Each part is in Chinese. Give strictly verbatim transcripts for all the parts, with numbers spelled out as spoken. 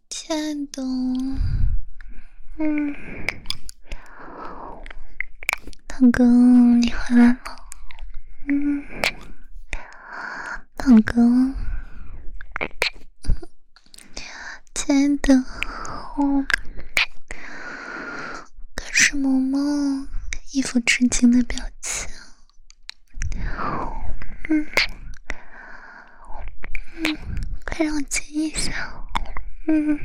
亲爱的，嗯，老公，你回来了。嗯，老公，亲爱的，哦，可是萌萌一副吃惊的表情。嗯嗯，快让我亲一下。嗯。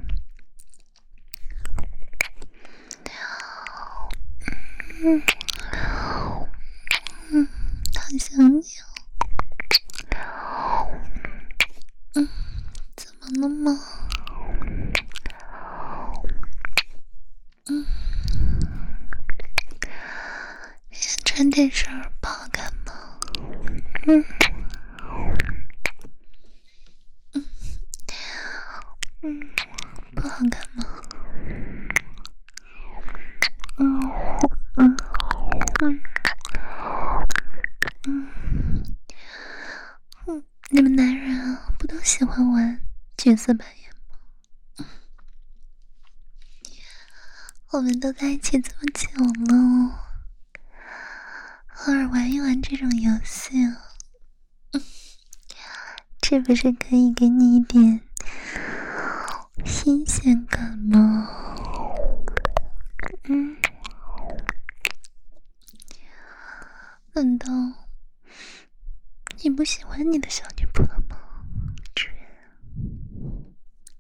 嗯嗯，好想你哦。嗯，怎么了吗？嗯，穿这身不好看吗？嗯嗯嗯，不好看吗？嗯嗯嗯嗯嗯，你们男人啊，不都喜欢玩角色扮演吗？我们都在一起这么久了，偶尔玩一玩这种游戏啊，嗯，是不是可以给你一点新鲜感吗？嗯，难道你不喜欢你的小女仆了吗？主人，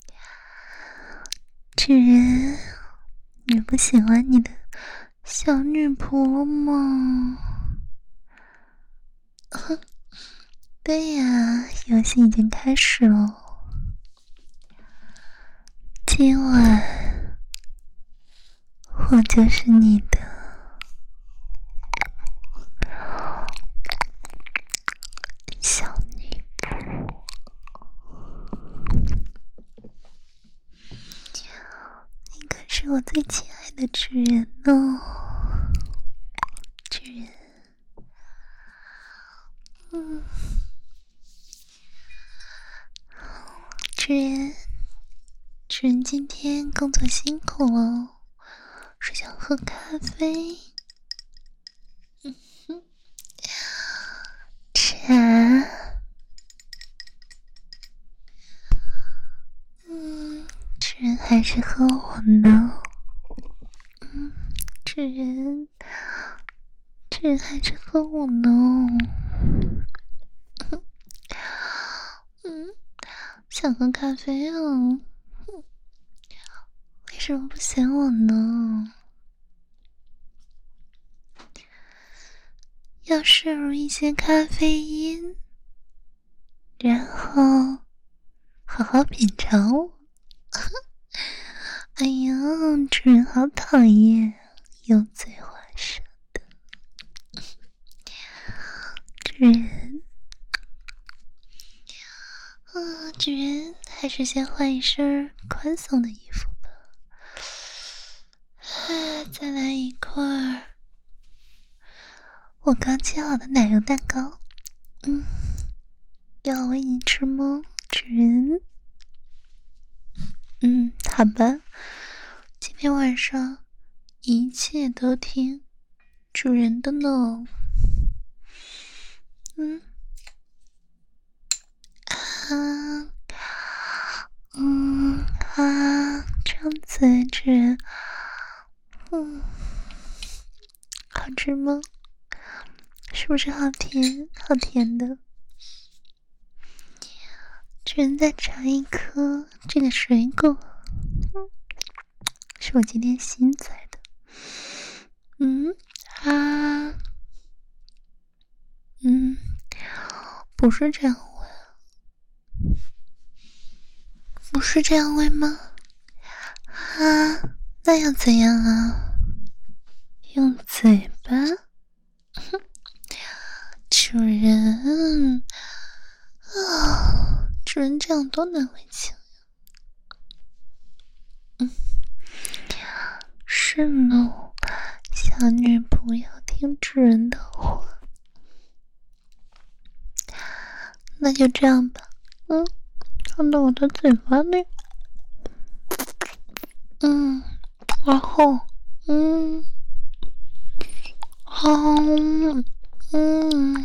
主人，你不喜欢你的小女仆了吗？对呀，游戏已经开始了。今晚我就是你的小女仆，你可是我最亲爱的主人哦，主人。嗯，主人，主人今天工作辛苦了，是想喝咖啡。嗯哼，茶。嗯，主人还是喝我呢。嗯，主人，主人还是喝我呢。嗯，想喝咖啡啊？嗯，为什么不选我呢？要摄入一些咖啡因，然后好好品尝我。哎呀，主人好讨厌，油嘴滑舌的。主人，啊，主人还是先换一身宽松的衣服吧。啊，再来一块儿我刚切好的奶油蛋糕。嗯，要我喂你吃吗，主人？嗯，好吧，今天晚上一切都听主人的呢。嗯，啊，嗯啊，张嘴，主人。嗯，好吃吗？是不是好甜，好甜的？主人再尝一颗这个水果。嗯，是我今天新采的。嗯啊，嗯，不是这样喂，不是这样喂吗？啊，那要怎样啊？用嘴巴？哼，主人啊，主人这样多难为情呀。嗯，是呢，小女仆要听主人的话。那就这样吧，嗯，放到我的嘴巴里。 嗯，然后，嗯，好，嗯，嗯，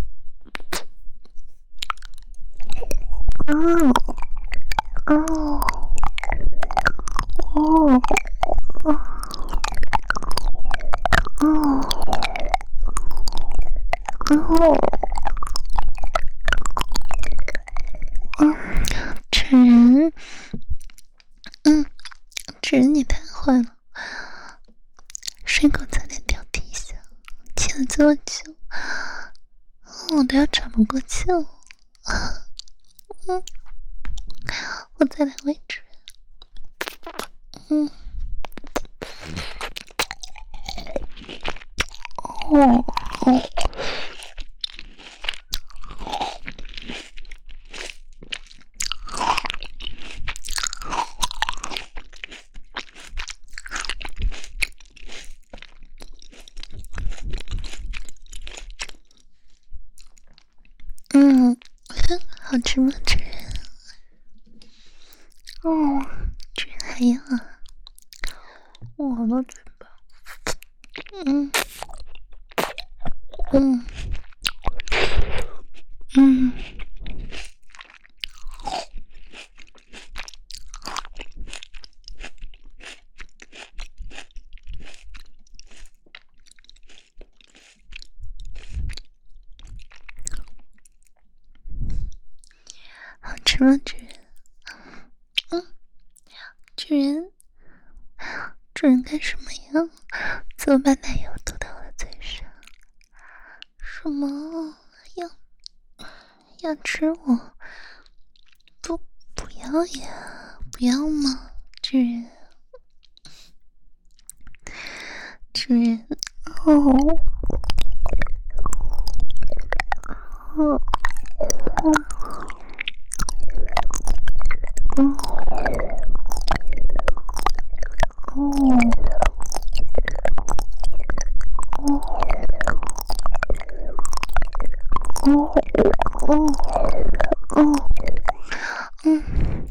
哦，哦，哦，哦，哦，嗯，纸人，嗯，纸人你太坏了，睡狗早点掉地下，亲了这么久，我都要喘不过气了。嗯，我再来喂纸人。嗯，哦，哦，嗯，好吃吗？纸人？哦，纸人还要啊？我的嘴巴，嗯，嗯，嗯，好吃吗？纸人？嗯，纸人，纸人干什么呀？怎么把奶油涂到我的嘴上？什么？要要吃我？不，不要呀！不要吗？纸人，纸人，哦，哦，哦，哦，哦，哦，哦，嗯，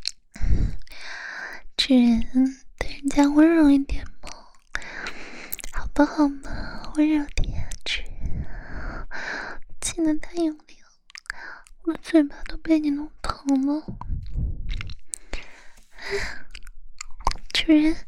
纸人，对人家温柔一点嘛，好不好嘛？温柔点，纸人，亲的太用力了，我的嘴巴都被你弄疼了。纸人，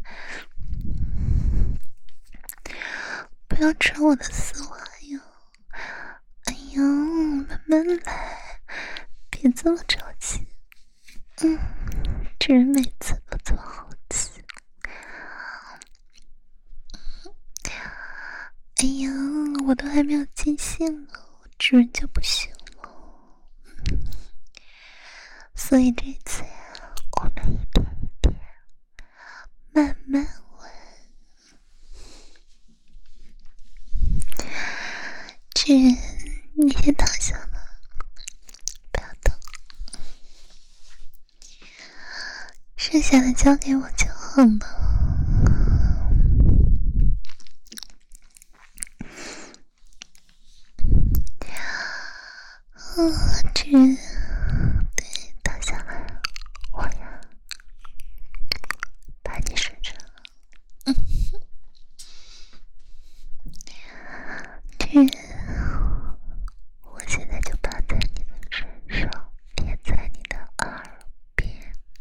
不要扯我的丝袜呀！哎呀，慢慢来，别这么着急。嗯，纸人每次都这么好奇。哎呀，我都还没有尽兴呢，纸人就不行了。所以这次呀，我们一点一点慢慢闻。纸人，你先躺下吧，不要动，剩下的交给我就好了。嗯，纸人，对，躺下来，我呀，把你睡着了。嗯，纸人，我现在就趴在你的身上，贴在你的耳边，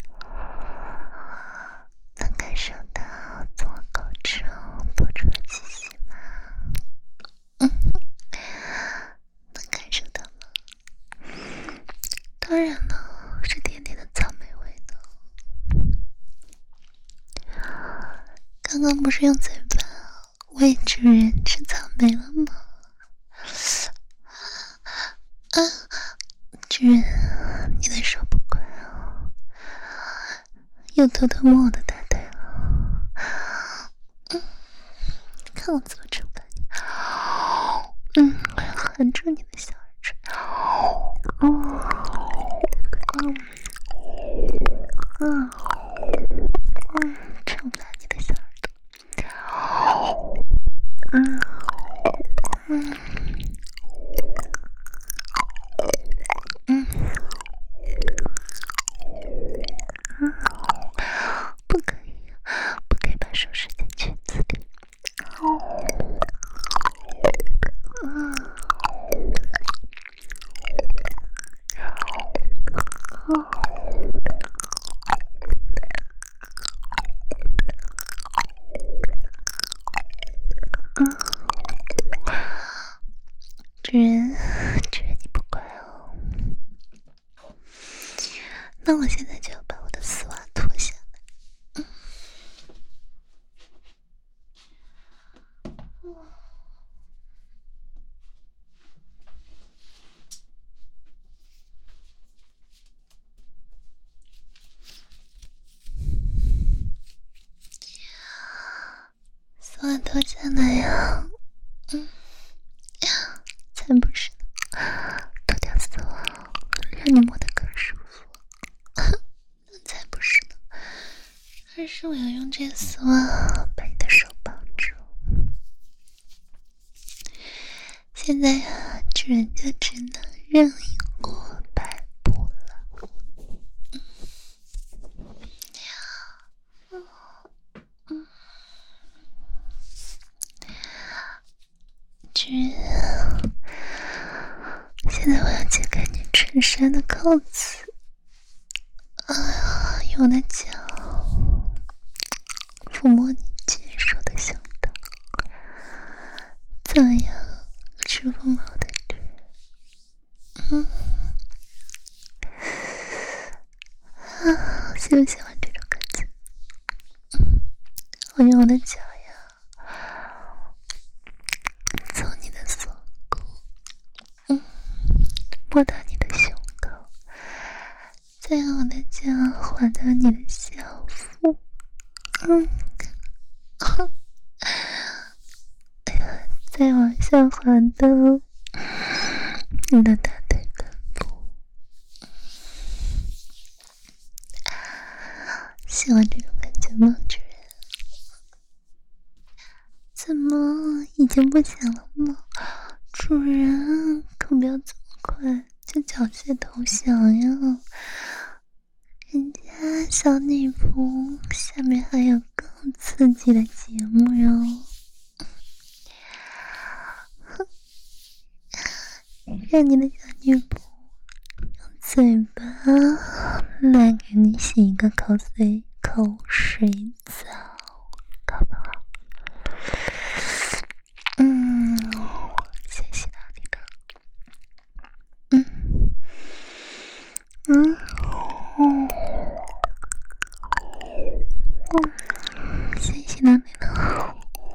能感受到做狗之后吐出的气息吗？嗯，能感受到吗？当然了，是甜甜的草莓味的。刚刚不是用嘴巴喂纸人吃草莓了吗？啊，纸人，你的手不乖哦，又偷偷摸我的大腿了。嗯，看我怎么惩罚你。嗯，含住你的小耳垂。嗯，嗯，嗯，嗯，惩罚你的小耳朵。嗯，嗯，嗯，嗯，不可以， 那我现在就要把我的丝袜脱下来。嗯丝袜脱下来呀，嗯，才不是呢，脱掉丝袜，让你摸得更舒服。那才不是呢，而是我要用这丝袜把你的手抱住。现在呀，主人就只能任你过摆布了。嗯。主人，现在我要解开你衬衫的扣子。哎呀，用我的脚抚摸你坚实的胸膛，怎么样，舒服吗，我的主人？嗯，啊，喜不喜欢这种感觉？嗯，我用我的脚呀，从你的锁骨，嗯，摸到你的胸口，再用我的脚滑到你的小腹，嗯，哎呀，再往下滑到你的大腿根部。喜欢这种感觉吗，主人？怎么已经不行了吗？主人，可不要这么快就缴械投降呀！人家小女仆下面还有更刺激的节目哟。让你的小女仆用嘴巴来给你洗一个口水口水澡，好不好？嗯，先洗到你的，嗯嗯嗯嗯，先洗到你的，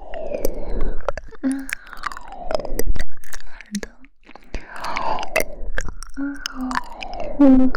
嗯，耳朵，嗯嗯。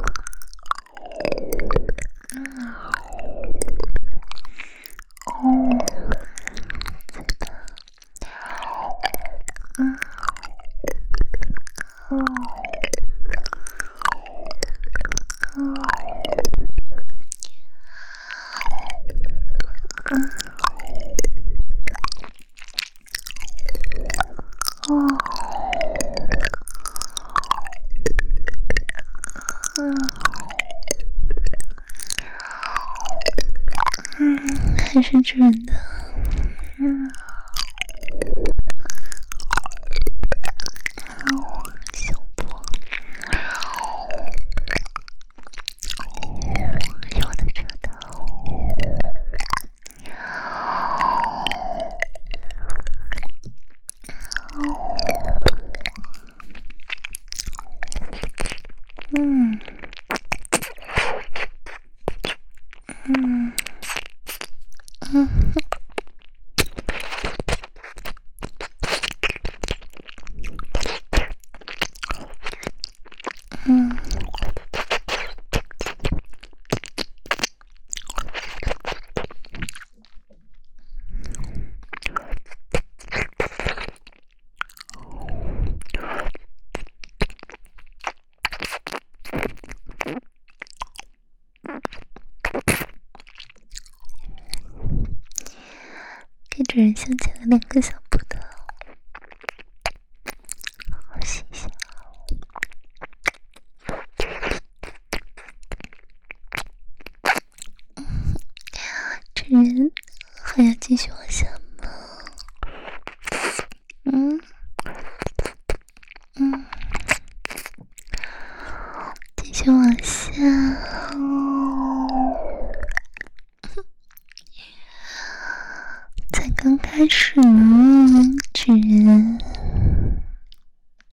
还是主人的，嗯，胸部，有我的舌头，嗯，嗯，嗯。嗯，给主人镶嵌了两个小葡萄，好好洗一下。主人还要继续往下吗？嗯嗯，继续往下。才刚开始呢，主人。